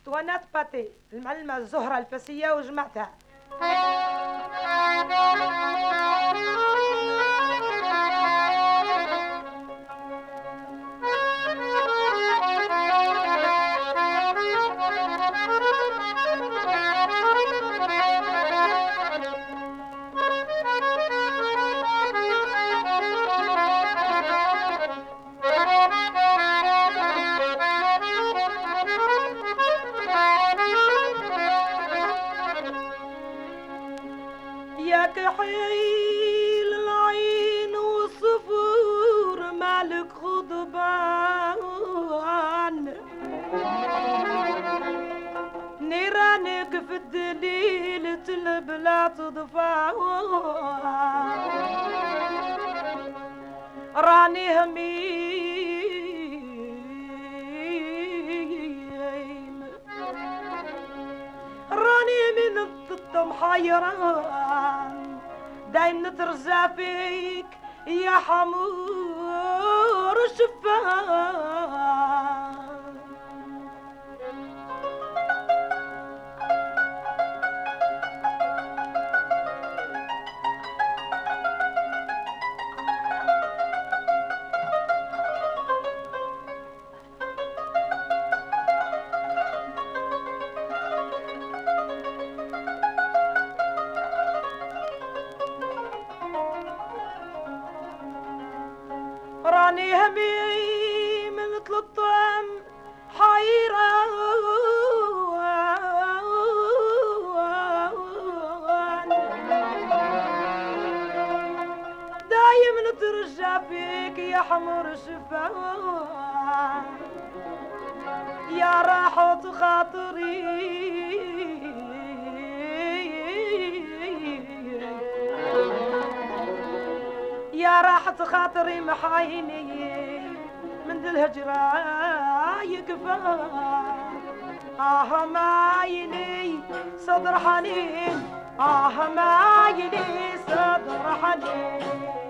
اسطوانات باتي المعلمة الزهرة الفاسية وجمعتها. يا كحيل العين والصفور مالك غضبان، نيرانك في الدليل تلب لا تضفان، راني هميم راني من الضد محيران، دايم نترزع فيك يا حمور الشفان. راني همي مثل الطعم حيران، دايم نترجى فيك يا حمر الشفان، يا راحة خاطري يا راحة خاطري محايني من ذي الهجرة يكفى. مايني صدر حنين، مايني صدر حنين.